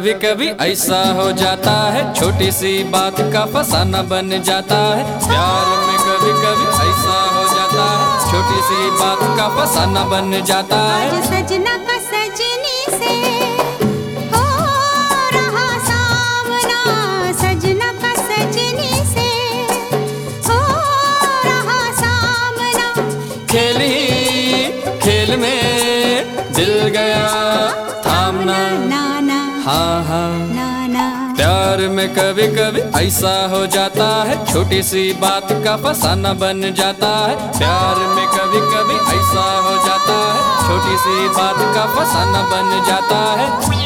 कभी कभी ऐसा हो जाता है, छोटी सी बात का फसाना बन जाता है। प्यार में कभी कभी ऐसा हो जाता है, छोटी सी बात का फसाना बन जाता है। आज सजना का सजनी से हो रहा सामना, सजना का सजनी से हो रहा सामना। खेली खेल में दिल गया थामना, नाना हाँ हाँ नाना। प्यार में कभी कभी ऐसा हो जाता है, छोटी सी बात का फसाना बन जाता है। प्यार में कभी कभी ऐसा हो जाता है, छोटी सी बात का फसाना बन जाता है।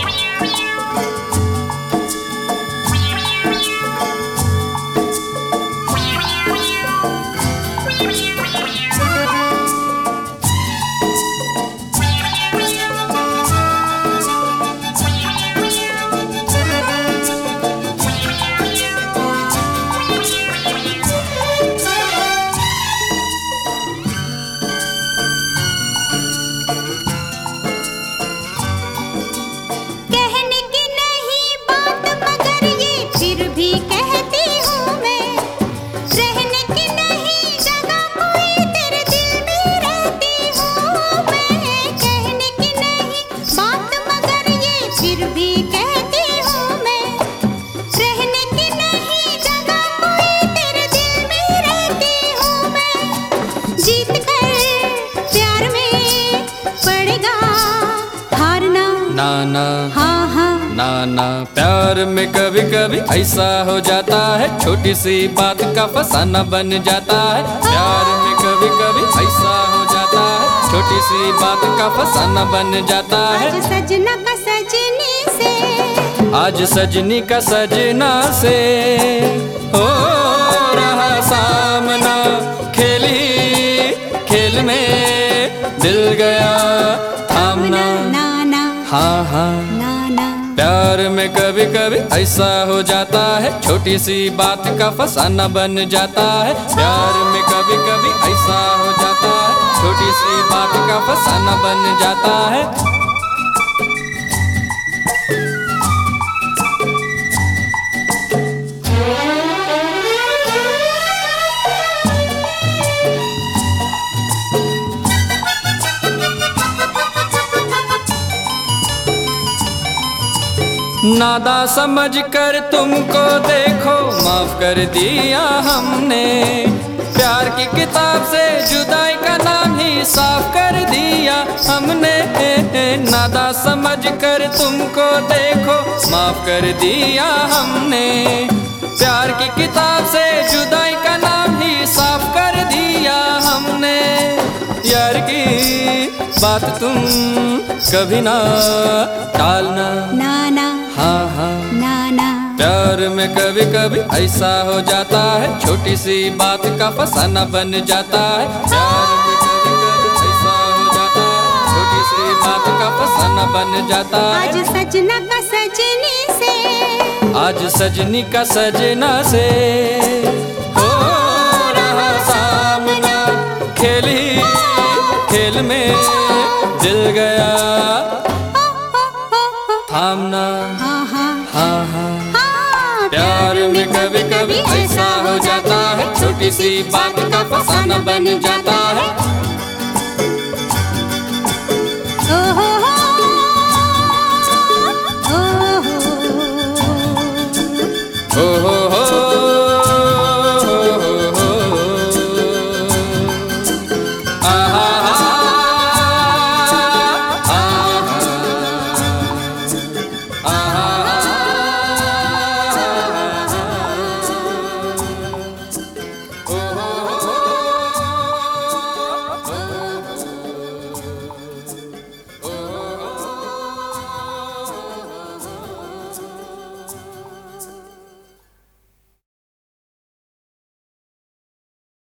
नाना हाँ हाँ नाना, प्यार में कभी कभी ऐसा हो जाता है, छोटी सी बात का फसाना बन जाता है। प्यार में कभी कभी ऐसा हो जाता है, छोटी सी बात का फसाना बन जाता है। आज सजना का सजनी से, आज सजनी का सजना से हो रहा सामना। खेली खेल में दिल गया थामना, हाँ हाँ नाना। प्यार में कभी कभी ऐसा हो जाता है, छोटी सी बात का फसाना बन जाता है। प्यार में कभी कभी ऐसा हो जाता है, छोटी सी बात का फसाना बन जाता है। नादा समझ कर तुमको देखो, माफ कर दिया हमने। प्यार की किताब से जुदाई का नाम ही साफ कर दिया हमने। नादा समझ कर तुमको देखो, माफ कर दिया हमने। प्यार की किताब से जुदाई का नाम ही साफ कर दिया हमने। यार की बात तुम कभी ना टालना, नाना हाँ हाँ नाना। प्यार में कभी कभी ऐसा हो जाता है, छोटी सी बात का फसाना बन जाता है। प्यार में कभी कभी ऐसा हो जाता है, छोटी सी बात का फसाना बन जाता है। आज सजना का सजनी से, आज सजनी का सजना से हो रहा सामना। खेली खेल में दिल गया थामना, हाँ हाँ हाँ हाँ हाँ। प्यार में कभी कभी ऐसा हो जाता है, छोटी सी बात का फसाना बन जाता है।